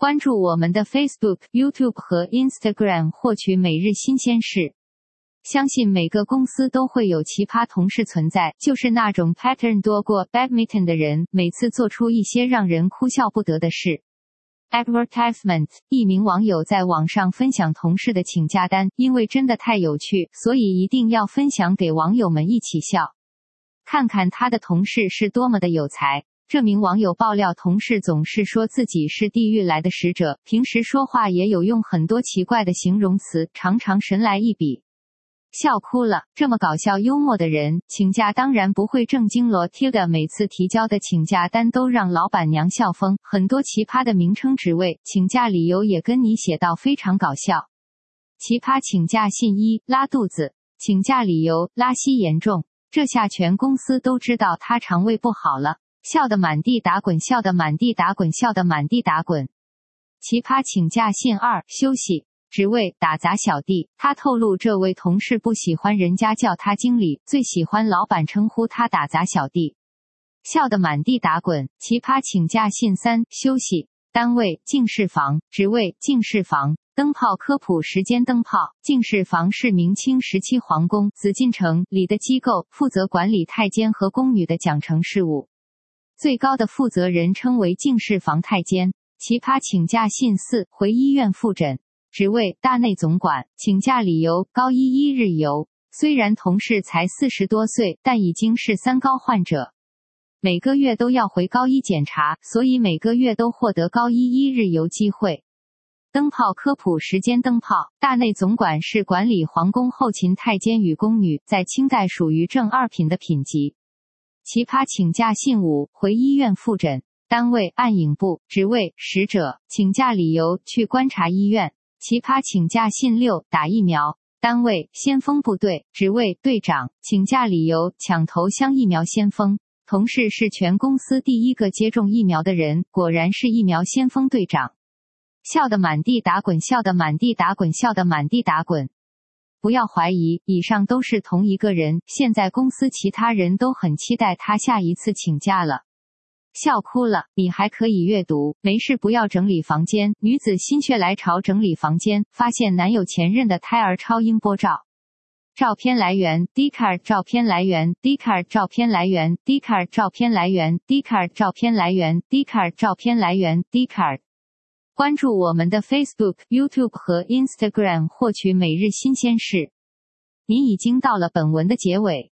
关注我们的 Facebook、YouTube 和 Instagram 获取每日新鲜事。相信每个公司都会有奇葩同事存在，就是那种 pattern 多过 badminton 的人，每次做出一些让人哭笑不得的事。Advertisement， 一名网友在网上分享同事的请假单，因为真的太有趣，所以一定要分享给网友们一起笑。看看他的同事是多么的有才。这名网友爆料，同事总是说自己是地狱来的使者，平时说话也有用很多奇怪的形容词，常常神来一笔。笑哭了，这么搞笑幽默的人，请假当然不会正经了。Tilda 每次提交的请假单都让老板娘笑疯，很多奇葩的名称职位，请假理由也跟你写到非常搞笑。奇葩请假信一：拉肚子，请假理由拉稀严重，这下全公司都知道他肠胃不好了。笑得满地打滚，笑得满地打滚，笑得满地打滚。奇葩请假信二：休息，职位打杂小弟。他透露，这位同事不喜欢人家叫他经理，最喜欢老板称呼他打杂小弟。笑得满地打滚。奇葩请假信三：休息，单位净室房，职位净室房。灯泡科普时间：灯泡净室房是明清时期皇宫紫禁城里的机构，负责管理太监和宫女的奖惩事务。最高的负责人称为净室房太监。奇葩请假信四：回医院复诊，职位大内总管，请假理由高一一日游。虽然同事才40多岁，但已经是三高患者，每个月都要回高一检查，所以每个月都获得高一一日游机会。灯泡科普时间：灯泡大内总管是管理皇宫后勤太监与宫女，在清代属于正二品的品级。奇葩请假信五：回医院复诊，单位暗影部，职位使者，请假理由去观察医院。奇葩请假信六：打疫苗，单位先锋部队，职位队长，请假理由抢头香疫苗先锋。同事是全公司第一个接种疫苗的人，果然是疫苗先锋队长。笑得满地打滚，笑得满地打滚，笑得满地打滚。不要怀疑，以上都是同一个人，现在公司其他人都很期待他下一次请假了。笑哭了，你还可以阅读，没事不要整理房间，女子心血来潮整理房间，发现男友前任的胎儿超音波照。照片来源 Dcard， 照片来源 Dcard， 照片来源 Dcard， 照片来源 Dcard， 照片来源 Dcard， 照片来源 Dcard。关注我们的 Facebook、YouTube 和 Instagram 获取每日新鲜事。您已经到了本文的结尾。